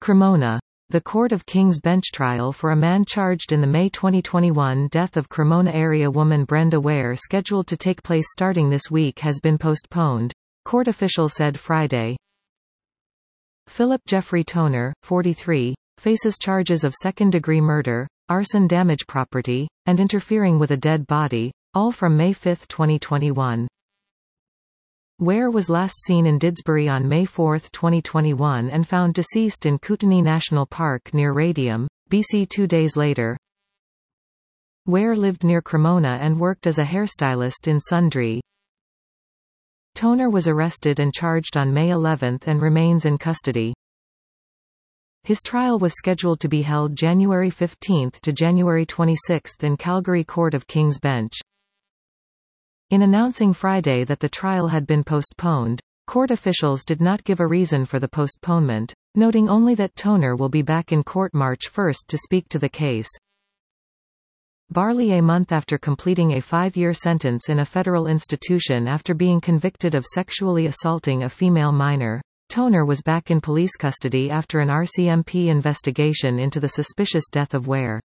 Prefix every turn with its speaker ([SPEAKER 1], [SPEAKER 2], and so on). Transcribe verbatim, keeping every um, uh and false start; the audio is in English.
[SPEAKER 1] Cremona. The Court of King's Bench trial for a man charged in the May twenty twenty-one death of Cremona area woman Brenda Ware, scheduled to take place starting this week, has been postponed, court officials said Friday. Philip Jeffrey Toner, forty-three, faces charges of second-degree murder, arson, damage property, and interfering with a dead body, all from May fifth twenty twenty-one. Ware was last seen in Didsbury on May fourth twenty twenty-one and found deceased in Kootenay National Park near Radium, B C two days later. Ware lived near Cremona and worked as a hairstylist in Sundre. Toner was arrested and charged on May eleventh and remains in custody. His trial was scheduled to be held January fifteenth to January twenty-sixth in Calgary Court of King's Bench. In announcing Friday that the trial had been postponed, court officials did not give a reason for the postponement, noting only that Toner will be back in court March first to speak to the case. Barely a month after completing a five-year sentence in a federal institution after being convicted of sexually assaulting a female minor, Toner was back in police custody after an R C M P investigation into the suspicious death of Ware.